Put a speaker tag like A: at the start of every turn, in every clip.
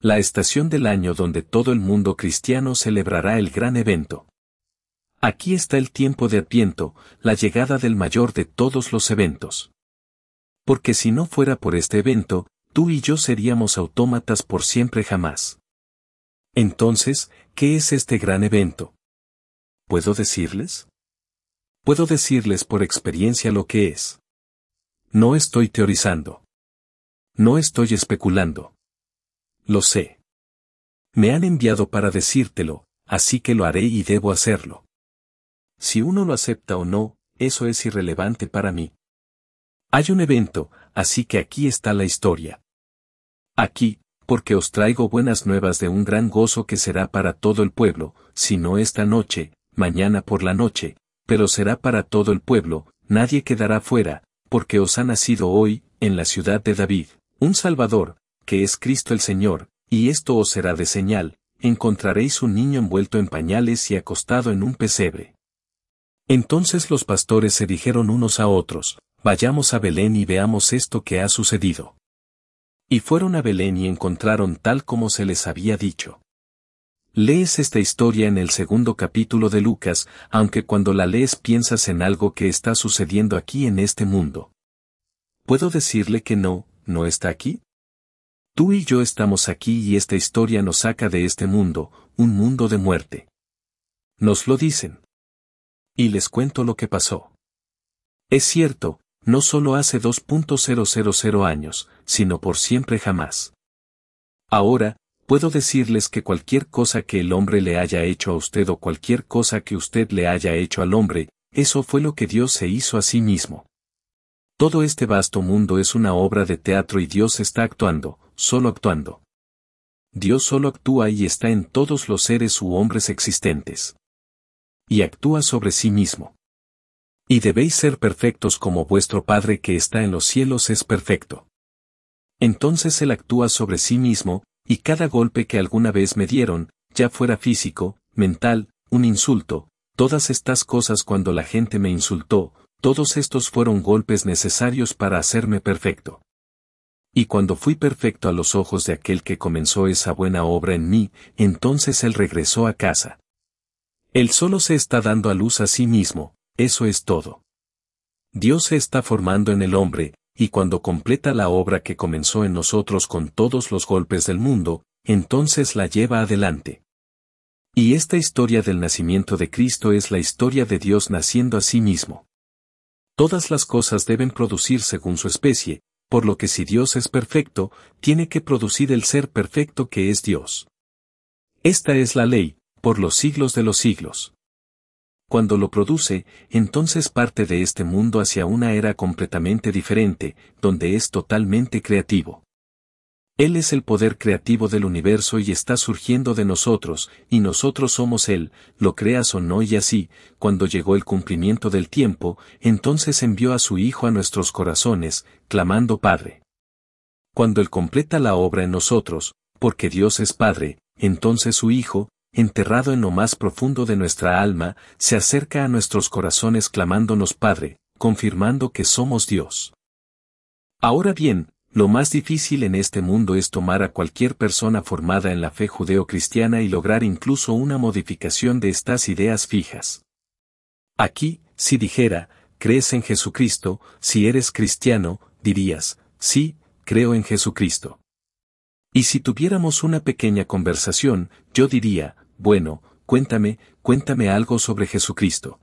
A: La estación del año donde todo el mundo cristiano celebrará el gran evento. Aquí está el tiempo de Adviento, la llegada del mayor de todos los eventos. Porque si no fuera por este evento, tú y yo seríamos autómatas por siempre jamás. Entonces, ¿qué es este gran evento? ¿Puedo decirles? Puedo decirles por experiencia lo que es. No estoy teorizando. No estoy especulando. Lo sé. Me han enviado para decírtelo, así que lo haré y debo hacerlo. Si uno lo acepta o no, eso es irrelevante para mí. Hay un evento, así que aquí está la historia. Aquí, porque os traigo buenas nuevas de un gran gozo que será para todo el pueblo, si no esta noche, mañana por la noche, pero será para todo el pueblo, nadie quedará fuera, porque os ha nacido hoy, en la ciudad de David, un Salvador, que es Cristo el Señor, y esto os será de señal, encontraréis un niño envuelto en pañales y acostado en un pesebre. Entonces los pastores se dijeron unos a otros, vayamos a Belén y veamos esto que ha sucedido. Y fueron a Belén y encontraron tal como se les había dicho. Lees esta historia en el segundo capítulo de Lucas, aunque cuando la lees piensas en algo que está sucediendo aquí en este mundo. ¿Puedo decirle que no está aquí? Tú y yo estamos aquí y esta historia nos saca de este mundo, un mundo de muerte. Nos lo dicen. Y les cuento lo que pasó. Es cierto, no solo hace 2.000 años, sino por siempre jamás. Ahora, puedo decirles que cualquier cosa que el hombre le haya hecho a usted o cualquier cosa que usted le haya hecho al hombre, eso fue lo que Dios se hizo a sí mismo. Todo este vasto mundo es una obra de teatro y Dios está actuando, solo actuando. Dios solo actúa y está en todos los seres u hombres existentes. Y actúa sobre sí mismo. Y debéis ser perfectos como vuestro Padre que está en los cielos es perfecto. Entonces Él actúa sobre sí mismo, y cada golpe que alguna vez me dieron, ya fuera físico, mental, un insulto, todas estas cosas cuando la gente me insultó, todos estos fueron golpes necesarios para hacerme perfecto. Y cuando fui perfecto a los ojos de aquel que comenzó esa buena obra en mí, entonces Él regresó a casa. Él solo se está dando a luz a sí mismo, eso es todo. Dios se está formando en el hombre, y cuando completa la obra que comenzó en nosotros con todos los golpes del mundo, entonces la lleva adelante. Y esta historia del nacimiento de Cristo es la historia de Dios naciendo a sí mismo. Todas las cosas deben producir según su especie, por lo que si Dios es perfecto, tiene que producir el ser perfecto que es Dios. Esta es la ley, por los siglos de los siglos. Cuando lo produce, entonces parte de este mundo hacia una era completamente diferente, donde es totalmente creativo. Él es el poder creativo del universo y está surgiendo de nosotros, y nosotros somos Él, lo creas o no y así, cuando llegó el cumplimiento del tiempo, entonces envió a su Hijo a nuestros corazones, clamando Padre. Cuando Él completa la obra en nosotros, porque Dios es Padre, entonces su Hijo, enterrado en lo más profundo de nuestra alma, se acerca a nuestros corazones clamándonos Padre, confirmando que somos Dios. Ahora bien, lo más difícil en este mundo es tomar a cualquier persona formada en la fe judeocristiana y lograr incluso una modificación de estas ideas fijas. Aquí, si dijera, ¿crees en Jesucristo? Si eres cristiano, dirías, sí, creo en Jesucristo. Y si tuviéramos una pequeña conversación, yo diría, bueno, cuéntame algo sobre Jesucristo.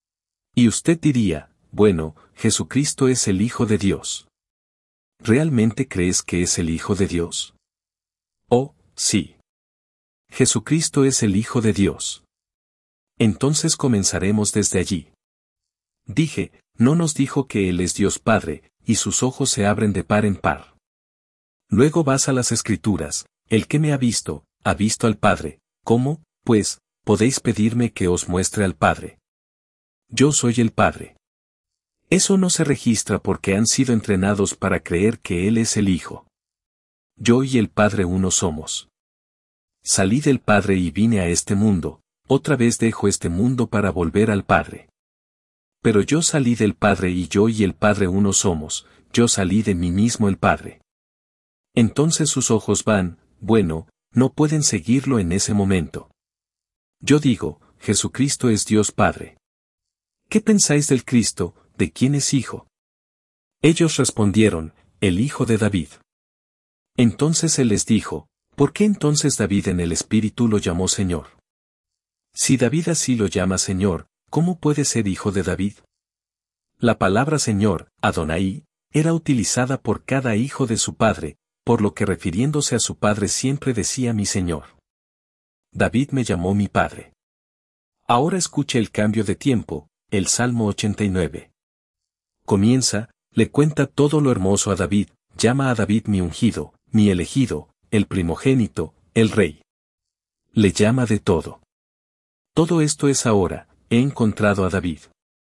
A: Y usted diría, bueno, Jesucristo es el Hijo de Dios. ¿Realmente crees que es el Hijo de Dios? Oh, sí. Jesucristo es el Hijo de Dios. Entonces comenzaremos desde allí. Dije, no nos dijo que Él es Dios Padre, y sus ojos se abren de par en par. Luego vas a las Escrituras, el que me ha visto al Padre. ¿Cómo, pues, podéis pedirme que os muestre al Padre? Yo soy el Padre. Eso no se registra porque han sido entrenados para creer que Él es el Hijo. Yo y el Padre uno somos. Salí del Padre y vine a este mundo, otra vez dejo este mundo para volver al Padre. Pero yo salí del Padre y yo y el Padre uno somos, yo salí de mí mismo el Padre. Entonces sus ojos van, bueno, no pueden seguirlo en ese momento. Yo digo, Jesucristo es Dios Padre. ¿Qué pensáis del Cristo, de quién es hijo? Ellos respondieron, el hijo de David. Entonces él les dijo, ¿por qué entonces David en el Espíritu lo llamó Señor? Si David así lo llama Señor, ¿cómo puede ser hijo de David? La palabra Señor, Adonai, era utilizada por cada hijo de su padre, por lo que refiriéndose a su padre siempre decía mi Señor. David me llamó mi padre. Ahora escuche el cambio de tiempo, el Salmo 89. Comienza, le cuenta todo lo hermoso a David, llama a David mi ungido, mi elegido, el primogénito, el rey. Le llama de todo. Todo esto es ahora, he encontrado a David.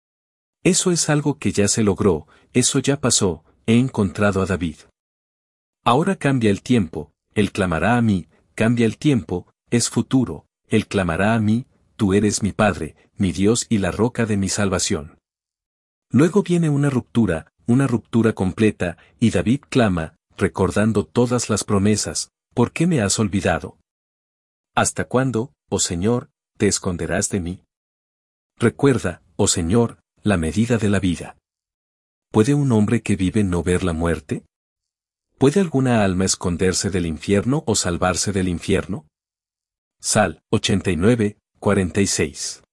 A: Eso es algo que ya se logró, eso ya pasó, he encontrado a David. Ahora cambia el tiempo, él clamará a mí, cambia el tiempo, es futuro, él clamará a mí, tú eres mi Padre, mi Dios y la roca de mi salvación. Luego viene una ruptura completa, y David clama, recordando todas las promesas, ¿por qué me has olvidado? ¿Hasta cuándo, oh Señor, te esconderás de mí? Recuerda, oh Señor, la medida de la vida. ¿Puede un hombre que vive no ver la muerte? ¿Puede alguna alma esconderse del infierno o salvarse del infierno? Sal 89, 46.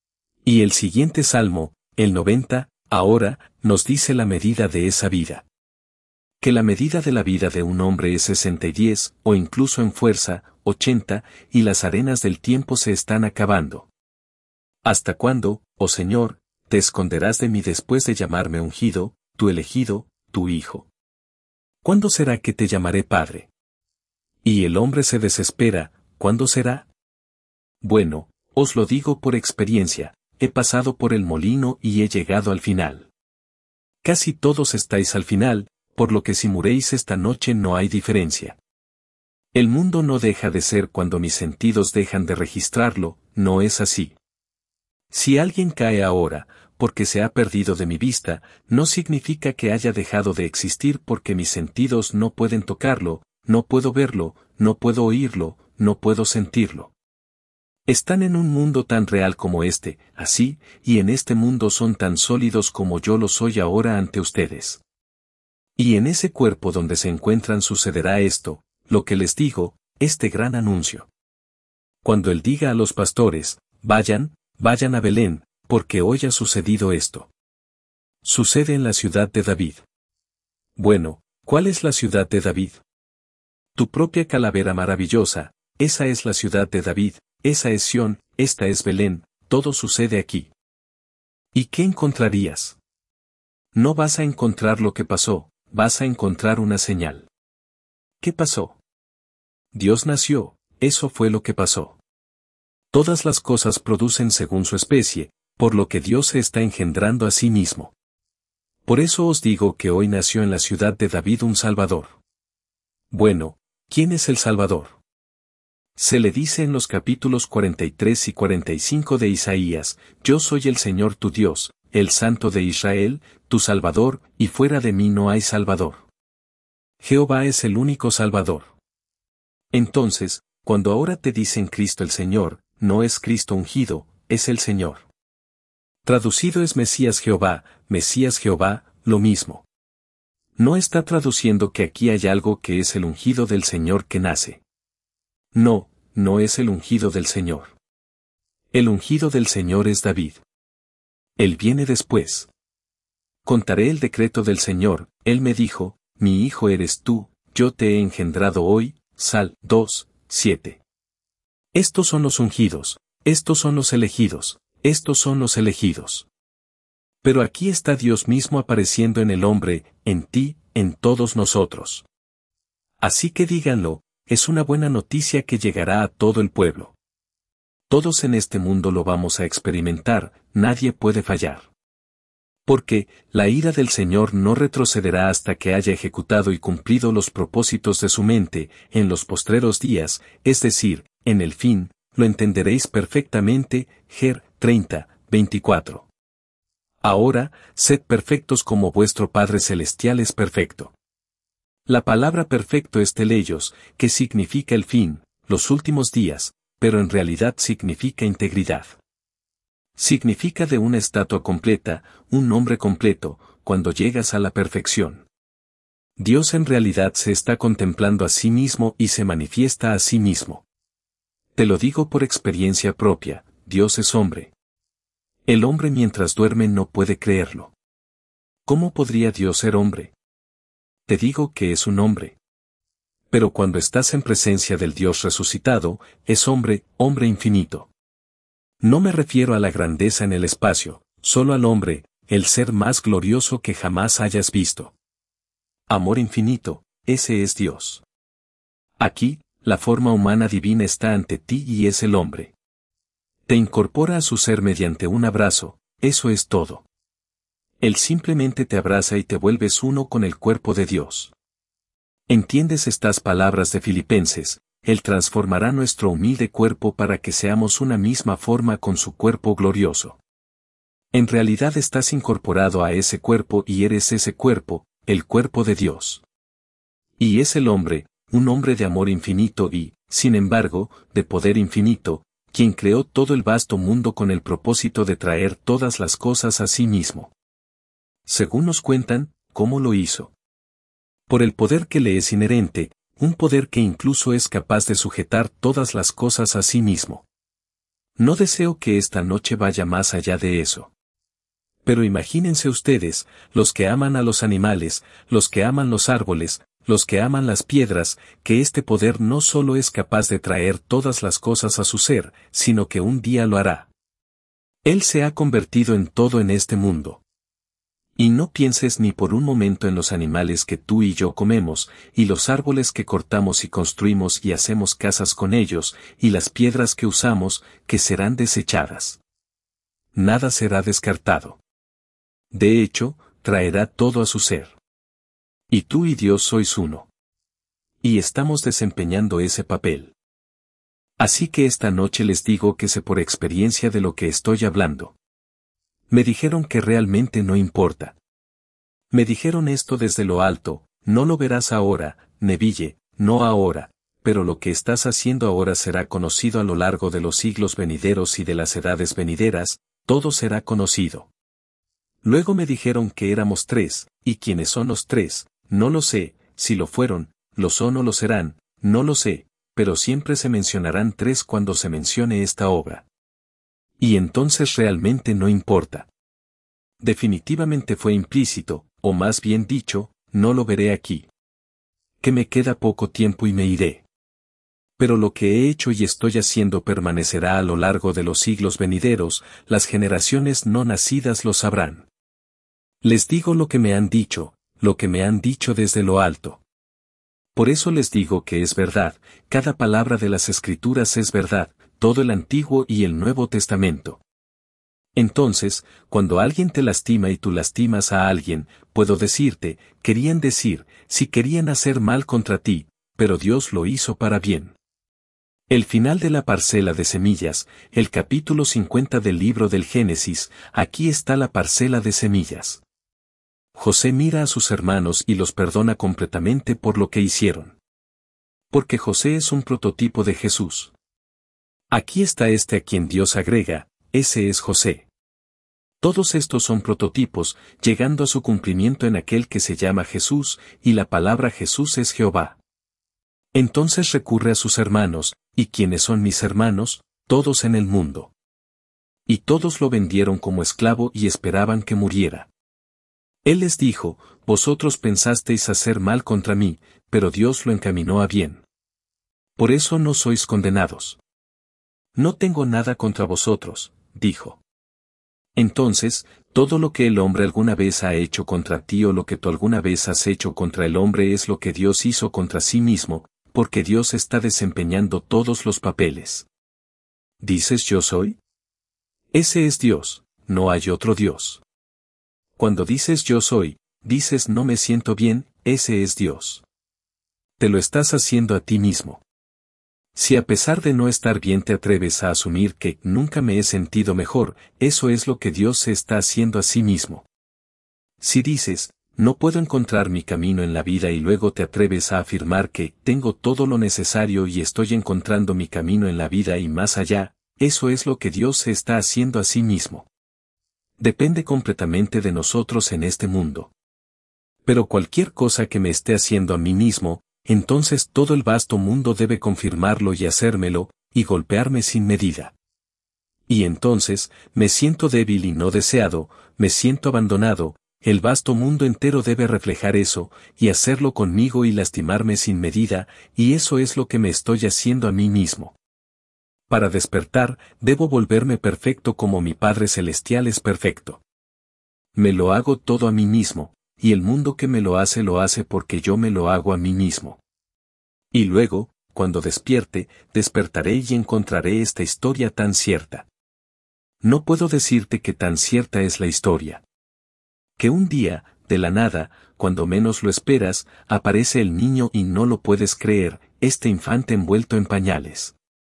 A: Y el siguiente salmo, el 90, ahora, nos dice la medida de esa vida. Que la medida de la vida de un hombre es 60 y 10, o incluso en fuerza, 80, y las arenas del tiempo se están acabando. ¿Hasta cuándo, oh Señor, te esconderás de mí después de llamarme ungido, tu elegido, tu hijo? ¿Cuándo será que te llamaré Padre? Y el hombre se desespera, ¿cuándo será? Bueno, os lo digo por experiencia, he pasado por el molino y he llegado al final. Casi todos estáis al final, por lo que si muréis esta noche no hay diferencia. El mundo no deja de ser cuando mis sentidos dejan de registrarlo, no es así. Si alguien cae ahora, porque se ha perdido de mi vista, no significa que haya dejado de existir porque mis sentidos no pueden tocarlo, no puedo verlo, no puedo oírlo, no puedo sentirlo. Están en un mundo tan real como este, así, y en este mundo son tan sólidos como yo lo soy ahora ante ustedes. Y en ese cuerpo donde se encuentran sucederá esto, lo que les digo, este gran anuncio. Cuando él diga a los pastores, vayan a Belén, porque hoy ha sucedido esto. Sucede en la ciudad de David. Bueno, ¿cuál es la ciudad de David? Tu propia calavera maravillosa, esa es la ciudad de David, esa es Sión, esta es Belén, todo sucede aquí. ¿Y qué encontrarías? No vas a encontrar lo que pasó, vas a encontrar una señal. ¿Qué pasó? Dios nació, eso fue lo que pasó. Todas las cosas producen según su especie, por lo que Dios se está engendrando a sí mismo. Por eso os digo que hoy nació en la ciudad de David un Salvador. Bueno, ¿quién es el Salvador? Se le dice en los capítulos 43 y 45 de Isaías, yo soy el Señor tu Dios, el Santo de Israel, tu Salvador, y fuera de mí no hay Salvador. Jehová es el único Salvador. Entonces, cuando ahora te dicen Cristo el Señor, no es Cristo ungido, es el Señor. Traducido es Mesías Jehová, lo mismo. No está traduciendo que aquí hay algo que es el ungido del Señor que nace. No, no es el ungido del Señor. El ungido del Señor es David. Él viene después. Contaré el decreto del Señor, él me dijo, mi hijo eres tú, yo te he engendrado hoy, Sal 2, 7. Estos son los ungidos, estos son los elegidos, estos son los elegidos. Pero aquí está Dios mismo apareciendo en el hombre, en ti, en todos nosotros. Así que díganlo, es una buena noticia que llegará a todo el pueblo. Todos en este mundo lo vamos a experimentar, nadie puede fallar. Porque, la ira del Señor no retrocederá hasta que haya ejecutado y cumplido los propósitos de su mente, en los postreros días, es decir, en el fin, lo entenderéis perfectamente, Ger 30, 24. Ahora, sed perfectos como vuestro Padre Celestial es perfecto. La palabra perfecto es teleios, que significa el fin, los últimos días, pero en realidad significa integridad. Significa de una estatua completa, un hombre completo, cuando llegas a la perfección. Dios en realidad se está contemplando a sí mismo y se manifiesta a sí mismo. Te lo digo por experiencia propia, Dios es hombre. El hombre mientras duerme no puede creerlo. ¿Cómo podría Dios ser hombre? Te digo que es un hombre. Pero cuando estás en presencia del Dios resucitado, es hombre, hombre infinito. No me refiero a la grandeza en el espacio, solo al hombre, el ser más glorioso que jamás hayas visto. Amor infinito, ese es Dios. Aquí, la forma humana divina está ante ti y es el hombre. Te incorpora a su ser mediante un abrazo, eso es todo. Él simplemente te abraza y te vuelves uno con el cuerpo de Dios. ¿Entiendes estas palabras de Filipenses? Él transformará nuestro humilde cuerpo para que seamos una misma forma con su cuerpo glorioso. En realidad estás incorporado a ese cuerpo y eres ese cuerpo, el cuerpo de Dios. Y es el hombre, un hombre de amor infinito y, sin embargo, de poder infinito, quien creó todo el vasto mundo con el propósito de traer todas las cosas a sí mismo. Según nos cuentan, ¿cómo lo hizo? Por el poder que le es inherente, un poder que incluso es capaz de sujetar todas las cosas a sí mismo. No deseo que esta noche vaya más allá de eso. Pero imagínense ustedes, los que aman a los animales, los que aman los árboles, los que aman las piedras, que este poder no solo es capaz de traer todas las cosas a su ser, sino que un día lo hará. Él se ha convertido en todo en este mundo. Y no pienses ni por un momento en los animales que tú y yo comemos, y los árboles que cortamos y construimos y hacemos casas con ellos, y las piedras que usamos, que serán desechadas. Nada será descartado. De hecho, traerá todo a su ser. Y tú y Dios sois uno. Y estamos desempeñando ese papel. Así que esta noche les digo que sé por experiencia de lo que estoy hablando. Me dijeron que realmente no importa. Me dijeron esto desde lo alto, no lo verás ahora, Neville, no ahora, pero lo que estás haciendo ahora será conocido a lo largo de los siglos venideros y de las edades venideras, todo será conocido. Luego me dijeron que éramos tres, y quiénes son los tres, no lo sé, si lo fueron, lo son o lo serán, no lo sé, pero siempre se mencionarán tres cuando se mencione esta obra. Y entonces realmente no importa. Definitivamente fue implícito, o más bien dicho, no lo veré aquí. Que me queda poco tiempo y me iré. Pero lo que he hecho y estoy haciendo permanecerá a lo largo de los siglos venideros, las generaciones no nacidas lo sabrán. Les digo lo que me han dicho desde lo alto. Por eso les digo que es verdad, cada palabra de las Escrituras es verdad, todo el Antiguo y el Nuevo Testamento. Entonces, cuando alguien te lastima y tú lastimas a alguien, puedo decirte, querían decir, si querían hacer mal contra ti, pero Dios lo hizo para bien. El final de la parcela de semillas, el capítulo 50 del libro del Génesis, aquí está la parcela de semillas. José mira a sus hermanos y los perdona completamente por lo que hicieron. Porque José es un prototipo de Jesús. Aquí está este a quien Dios agrega, ese es José. Todos estos son prototipos, llegando a su cumplimiento en aquel que se llama Jesús, y la palabra Jesús es Jehová. Entonces recurre a sus hermanos, ¿y quiénes son mis hermanos? Todos en el mundo. Y todos lo vendieron como esclavo y esperaban que muriera. Él les dijo, vosotros pensasteis hacer mal contra mí, pero Dios lo encaminó a bien. Por eso no sois condenados. No tengo nada contra vosotros, dijo. Entonces, todo lo que el hombre alguna vez ha hecho contra ti o lo que tú alguna vez has hecho contra el hombre es lo que Dios hizo contra sí mismo, porque Dios está desempeñando todos los papeles. ¿Dices yo soy? Ese es Dios, no hay otro Dios. Cuando dices yo soy, dices no me siento bien, ese es Dios. Te lo estás haciendo a ti mismo. Si a pesar de no estar bien te atreves a asumir que nunca me he sentido mejor, eso es lo que Dios se está haciendo a sí mismo. Si dices, No puedo encontrar mi camino en la vida y luego te atreves a afirmar que tengo todo lo necesario y estoy encontrando mi camino en la vida y más allá. Eso es lo que Dios se está haciendo a sí mismo. Depende completamente de nosotros en este mundo. Pero cualquier cosa que me esté haciendo a mí mismo, entonces todo el vasto mundo debe confirmarlo y hacérmelo, y golpearme sin medida. Y entonces, me siento débil y no deseado, me siento abandonado, el vasto mundo entero debe reflejar eso, y hacerlo conmigo y lastimarme sin medida, y eso es lo que me estoy haciendo a mí mismo. Para despertar, debo volverme perfecto como mi Padre Celestial es perfecto. Me lo hago todo a mí mismo, y el mundo que me lo hace porque yo me lo hago a mí mismo. Y luego, cuando despierte, despertaré y encontraré esta historia tan cierta. No puedo decirte que tan cierta es la historia. Que un día, de la nada, cuando menos lo esperas, aparece el niño y no lo puedes creer, este infante envuelto en pañales.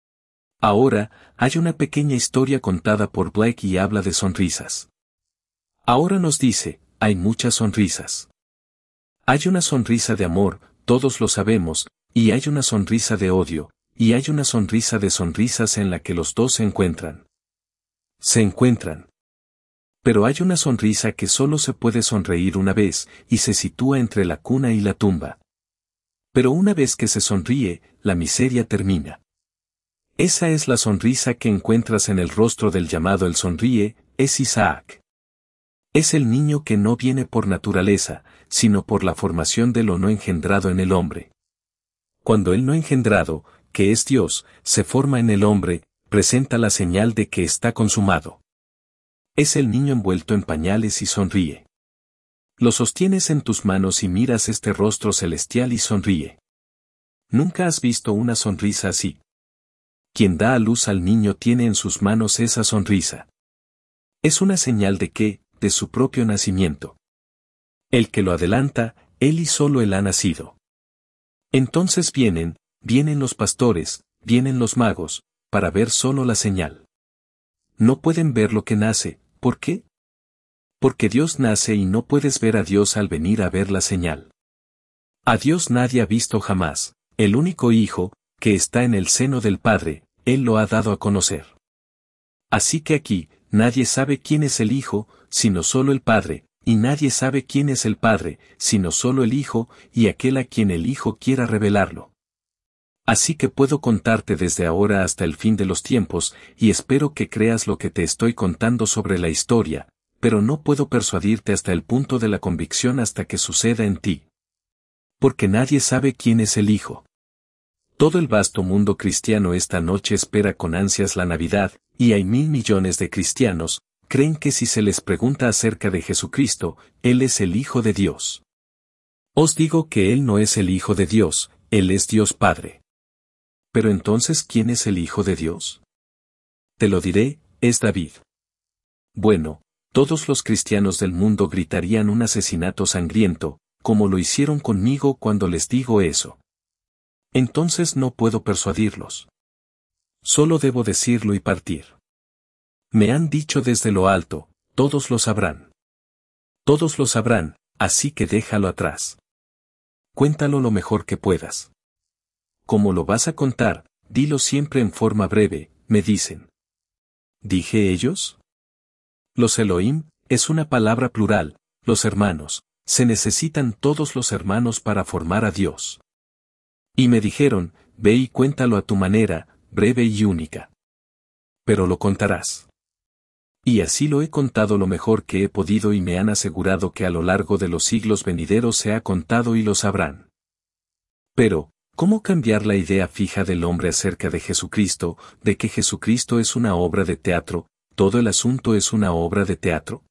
A: Ahora, hay una pequeña historia contada por Blake y habla de sonrisas. Ahora nos dice, hay muchas sonrisas. Hay una sonrisa de amor, todos lo sabemos, y hay una sonrisa de odio, y hay una sonrisa de sonrisas en la que los dos se encuentran. Se encuentran. Pero hay una sonrisa que solo se puede sonreír una vez, y se sitúa entre la cuna y la tumba. Pero una vez que se sonríe, la miseria termina. Esa es la sonrisa que encuentras en el rostro del llamado el sonríe, es Isaac. Es el niño que no viene por naturaleza, sino por la formación de lo no engendrado en el hombre. Cuando el no engendrado, que es Dios, se forma en el hombre, presenta la señal de que está consumado. Es el niño envuelto en pañales y sonríe. Lo sostienes en tus manos y miras este rostro celestial y sonríe. ¿Nunca has visto una sonrisa así? Quien da a luz al niño tiene en sus manos esa sonrisa. Es una señal de que, de su propio nacimiento. El que lo adelanta, él y solo él ha nacido. Entonces vienen los pastores, vienen los magos, para ver solo la señal. No pueden ver lo que nace, ¿por qué? Porque Dios nace y no puedes ver a Dios al venir a ver la señal. A Dios nadie ha visto jamás, el único Hijo, que está en el seno del Padre, Él lo ha dado a conocer. Así que aquí, nadie sabe quién es el Hijo, sino solo el Padre, y nadie sabe quién es el Padre, sino solo el Hijo, y aquel a quien el Hijo quiera revelarlo. Así que puedo contarte desde ahora hasta el fin de los tiempos, y espero que creas lo que te estoy contando sobre la historia, pero no puedo persuadirte hasta el punto de la convicción hasta que suceda en ti. Porque nadie sabe quién es el Hijo. Todo el vasto mundo cristiano esta noche espera con ansias la Navidad, y hay 1.000 millones de cristianos, creen que si se les pregunta acerca de Jesucristo, Él es el Hijo de Dios. Os digo que Él no es el Hijo de Dios, Él es Dios Padre. Pero entonces, ¿quién es el Hijo de Dios? Te lo diré, es David. Bueno, todos los cristianos del mundo gritarían un asesinato sangriento, como lo hicieron conmigo cuando les digo eso. Entonces no puedo persuadirlos. Solo debo decirlo y partir. Me han dicho desde lo alto, todos lo sabrán. Todos lo sabrán, así que déjalo atrás. Cuéntalo lo mejor que puedas. Como lo vas a contar, dilo siempre en forma breve, me dicen. ¿Dije ellos? Los Elohim, es una palabra plural, los hermanos, se necesitan todos los hermanos para formar a Dios. Y me dijeron, ve y cuéntalo a tu manera, breve y única. Pero lo contarás. Y así lo he contado lo mejor que he podido y me han asegurado que a lo largo de los siglos venideros se ha contado y lo sabrán. Pero, ¿cómo cambiar la idea fija del hombre acerca de Jesucristo, de que Jesucristo es una obra de teatro, todo el asunto es una obra de teatro?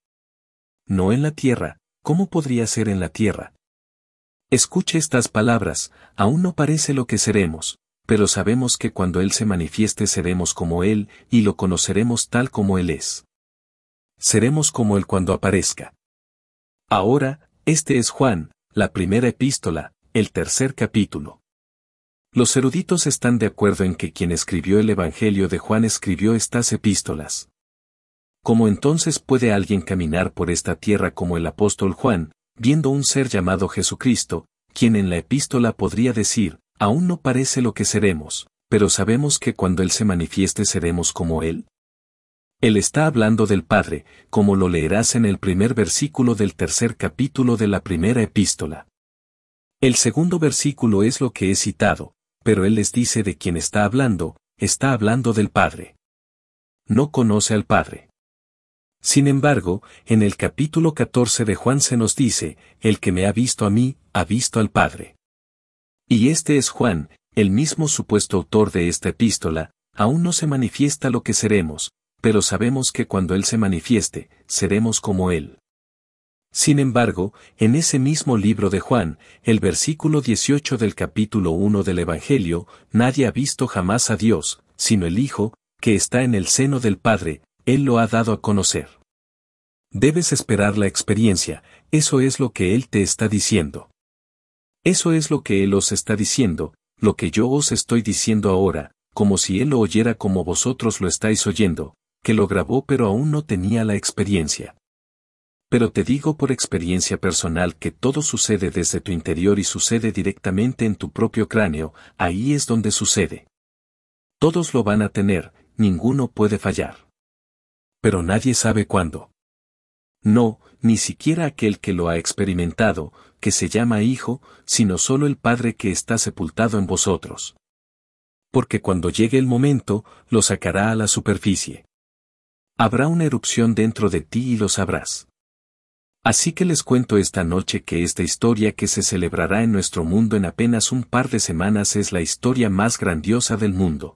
A: No en la tierra, ¿cómo podría ser en la tierra? Escuche estas palabras, aún no parece lo que seremos, pero sabemos que cuando Él se manifieste seremos como Él, y lo conoceremos tal como Él es. Seremos como Él cuando aparezca. Ahora, este es Juan, la primera epístola, el 3er capítulo. Los eruditos están de acuerdo en que quien escribió el Evangelio de Juan escribió estas epístolas. ¿Cómo entonces puede alguien caminar por esta tierra como el apóstol Juan, viendo un ser llamado Jesucristo, quien en la epístola podría decir, aún no parece lo que seremos, pero sabemos que cuando Él se manifieste seremos como Él? Él está hablando del Padre, como lo leerás en el primer versículo del tercer capítulo de la primera epístola. El segundo versículo es lo que he citado, pero Él les dice de quién está hablando del Padre. No conoce al Padre. Sin embargo, en el capítulo 14 de Juan se nos dice, el que me ha visto a mí, ha visto al Padre. Y este es Juan, el mismo supuesto autor de esta epístola, aún no se manifiesta lo que seremos, pero sabemos que cuando Él se manifieste, seremos como Él. Sin embargo, en ese mismo libro de Juan, el versículo 18 del capítulo 1 del Evangelio, nadie ha visto jamás a Dios, sino el Hijo, que está en el seno del Padre, Él lo ha dado a conocer. Debes esperar la experiencia, eso es lo que Él te está diciendo. Eso es lo que Él os está diciendo, lo que yo os estoy diciendo ahora, como si Él lo oyera como vosotros lo estáis oyendo, que lo grabó pero aún no tenía la experiencia. Pero te digo por experiencia personal que todo sucede desde tu interior y sucede directamente en tu propio cráneo, ahí es donde sucede. Todos lo van a tener, ninguno puede fallar. Pero nadie sabe cuándo. No, ni siquiera aquel que lo ha experimentado, que se llama Hijo, sino solo el Padre que está sepultado en vosotros. Porque cuando llegue el momento, lo sacará a la superficie. Habrá una erupción dentro de ti y lo sabrás. Así que les cuento esta noche que esta historia que se celebrará en nuestro mundo en apenas un par de semanas es la historia más grandiosa del mundo.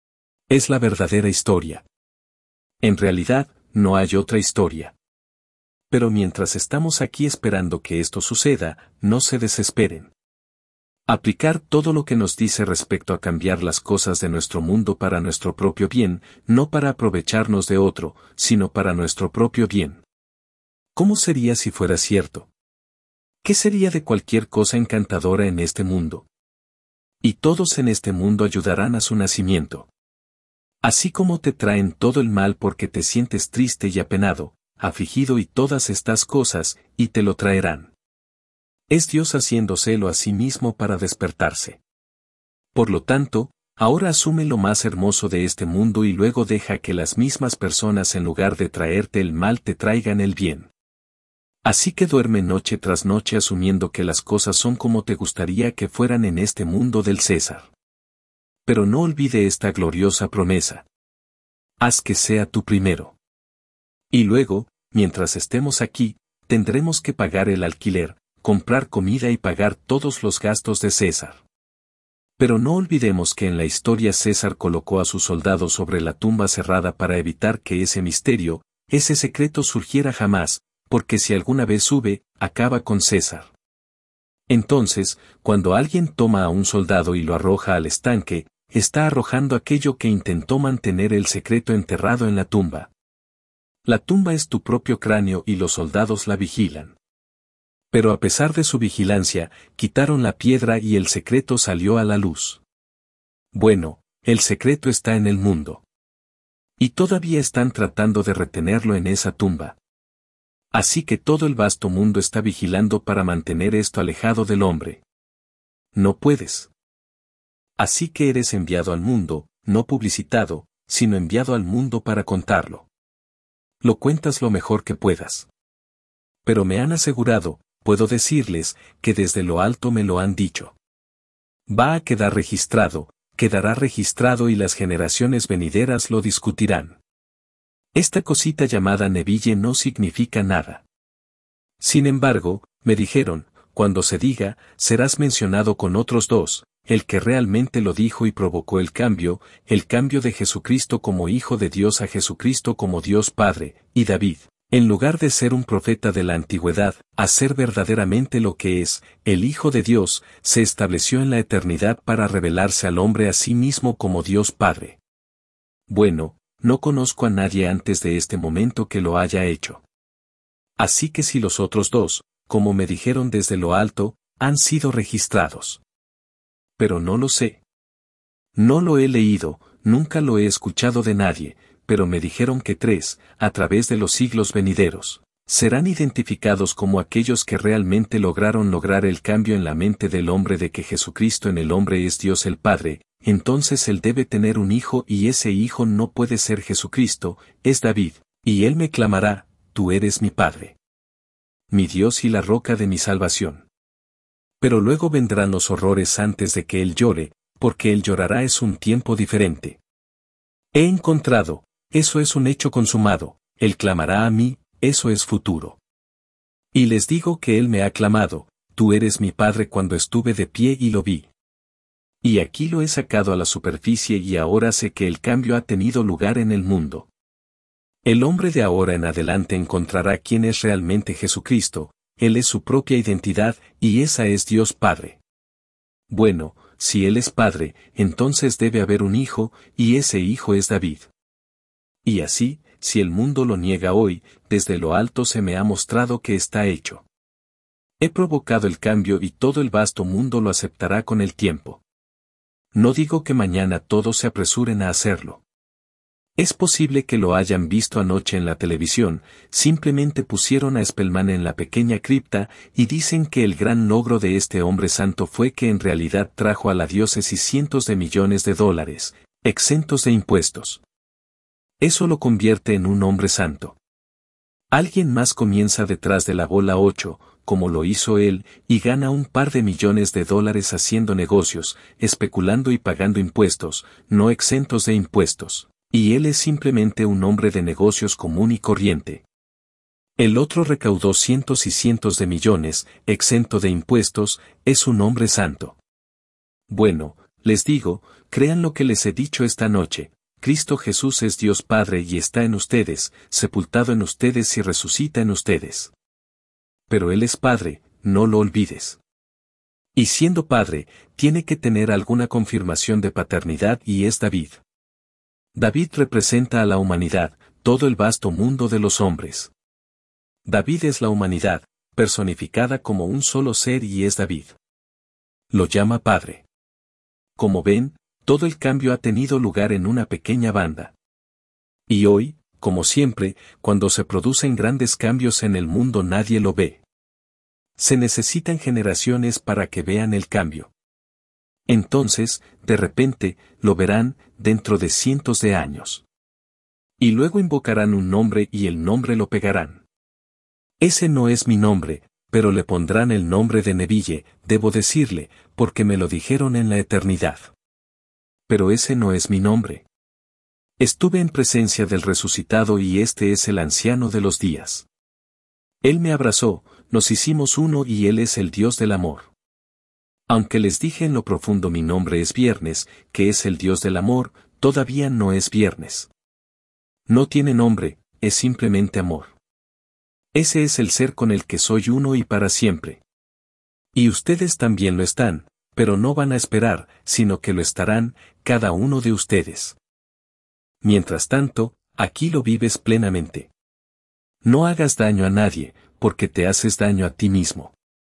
A: Es la verdadera historia. En realidad, no hay otra historia. Pero mientras estamos aquí esperando que esto suceda, no se desesperen. Aplicar todo lo que nos dice respecto a cambiar las cosas de nuestro mundo para nuestro propio bien, no para aprovecharnos de otro, sino para nuestro propio bien. ¿Cómo sería si fuera cierto? ¿Qué sería de cualquier cosa encantadora en este mundo? Y todos en este mundo ayudarán a su nacimiento. Así como te traen todo el mal porque te sientes triste y apenado, afligido y todas estas cosas, y te lo traerán. Es Dios haciéndoselo a sí mismo para despertarse. Por lo tanto, ahora asume lo más hermoso de este mundo y luego deja que las mismas personas en lugar de traerte el mal te traigan el bien. Así que duerme noche tras noche asumiendo que las cosas son como te gustaría que fueran en este mundo del César. Pero no olvide esta gloriosa promesa. Haz que sea tú primero. Y luego, mientras estemos aquí, tendremos que pagar el alquiler, comprar comida y pagar todos los gastos de César. Pero no olvidemos que en la historia César colocó a sus soldados sobre la tumba cerrada para evitar que ese misterio, ese secreto surgiera jamás, porque si alguna vez sube, acaba con César. Entonces, cuando alguien toma a un soldado y lo arroja al estanque, está arrojando aquello que intentó mantener el secreto enterrado en la tumba. La tumba es tu propio cráneo y los soldados la vigilan. Pero a pesar de su vigilancia, quitaron la piedra y el secreto salió a la luz. Bueno, el secreto está en el mundo. Y todavía están tratando de retenerlo en esa tumba. Así que todo el vasto mundo está vigilando para mantener esto alejado del hombre. No puedes. Así que eres enviado al mundo, no publicitado, sino enviado al mundo para contarlo. Lo cuentas lo mejor que puedas. Pero me han asegurado, puedo decirles, que desde lo alto me lo han dicho. Va a quedar registrado, quedará registrado y las generaciones venideras lo discutirán. Esta cosita llamada Neville no significa nada. Sin embargo, me dijeron, cuando se diga, serás mencionado con otros dos, el que realmente lo dijo y provocó el cambio de Jesucristo como Hijo de Dios a Jesucristo como Dios Padre, y David, en lugar de ser un profeta de la antigüedad, a ser verdaderamente lo que es, el Hijo de Dios, se estableció en la eternidad para revelarse al hombre a sí mismo como Dios Padre. Bueno, no conozco a nadie antes de este momento que lo haya hecho. Así que si los otros dos, como me dijeron desde lo alto, han sido registrados. Pero no lo sé. No lo he leído, nunca lo he escuchado de nadie, pero me dijeron que tres, a través de los siglos venideros, Serán identificados como aquellos que realmente lograron lograr el cambio en la mente del hombre de que Jesucristo en el hombre es Dios el Padre. Entonces él debe tener un hijo y ese hijo no puede ser Jesucristo, es David, y él me clamará, tú eres mi Padre, mi Dios y la roca de mi salvación. Pero luego vendrán los horrores antes de que él llore, porque él llorará es un tiempo diferente. He encontrado, eso es un hecho consumado, él clamará a mí, eso es futuro. Y les digo que él me ha clamado, tú eres mi Padre cuando estuve de pie y lo vi. Y aquí lo he sacado a la superficie y ahora sé que el cambio ha tenido lugar en el mundo. El hombre de ahora en adelante encontrará quién es realmente Jesucristo, él es su propia identidad y esa es Dios Padre. Bueno, si él es Padre, entonces debe haber un hijo, y ese hijo es David. Y así, si el mundo lo niega hoy, desde lo alto se me ha mostrado que está hecho. He provocado el cambio y todo el vasto mundo lo aceptará con el tiempo. No digo que mañana todos se apresuren a hacerlo. Es posible que lo hayan visto anoche en la televisión, simplemente pusieron a Spellman en la pequeña cripta y dicen que el gran logro de este hombre santo fue que en realidad trajo a la diócesis cientos de millones de dólares, exentos de impuestos. Eso lo convierte en un hombre santo. Alguien más comienza detrás de la bola 8, como lo hizo él, y gana un par de millones de dólares haciendo negocios, especulando y pagando impuestos, no exentos de impuestos. Y él es simplemente un hombre de negocios común y corriente. El otro recaudó cientos y cientos de millones, exento de impuestos, es un hombre santo. Bueno, les digo, crean lo que les he dicho esta noche. Cristo Jesús es Dios Padre y está en ustedes, sepultado en ustedes y resucita en ustedes. Pero Él es Padre, no lo olvides. Y siendo Padre, tiene que tener alguna confirmación de paternidad y es David. David representa a la humanidad, todo el vasto mundo de los hombres. David es la humanidad, personificada como un solo ser y es David. Lo llama Padre. Como ven, todo el cambio ha tenido lugar en una pequeña banda. Y hoy, como siempre, cuando se producen grandes cambios en el mundo nadie lo ve. Se necesitan generaciones para que vean el cambio. Entonces, de repente, lo verán, dentro de cientos de años. Y luego invocarán un nombre y el nombre lo pegarán. Ese no es mi nombre, pero le pondrán el nombre de Neville, debo decirle, porque me lo dijeron en la eternidad. Pero ese no es mi nombre. Estuve en presencia del resucitado y este es el anciano de los días. Él me abrazó, nos hicimos uno y él es el Dios del amor. Aunque les dije en lo profundo mi nombre es Viernes, que es el Dios del amor, todavía no es Viernes. No tiene nombre, es simplemente amor. Ese es el ser con el que soy uno y para siempre. Y ustedes también lo están, pero no van a esperar, sino que lo estarán, cada uno de ustedes. Mientras tanto, aquí lo vives plenamente. No hagas daño a nadie, porque te haces daño a ti mismo.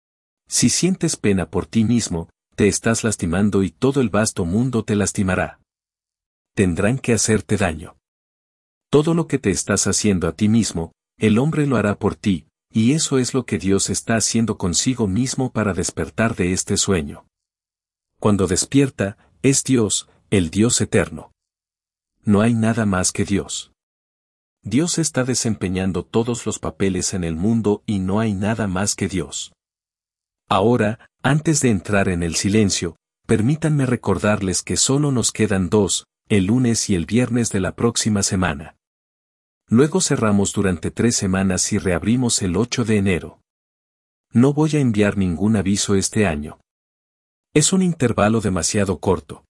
A: Si sientes pena por ti mismo, te estás lastimando y todo el vasto mundo te lastimará. Tendrán que hacerte daño. Todo lo que te estás haciendo a ti mismo, el hombre lo hará por ti, y eso es lo que Dios está haciendo consigo mismo para despertar de este sueño. Cuando despierta, es Dios, el Dios eterno. No hay nada más que Dios. Dios está desempeñando todos los papeles en el mundo y no hay nada más que Dios. Ahora, antes de entrar en el silencio, permítanme recordarles que solo nos quedan dos, el lunes y el viernes de la próxima semana. Luego cerramos durante 3 semanas y reabrimos el 8 de enero. No voy a enviar ningún aviso este año. Es un intervalo demasiado corto.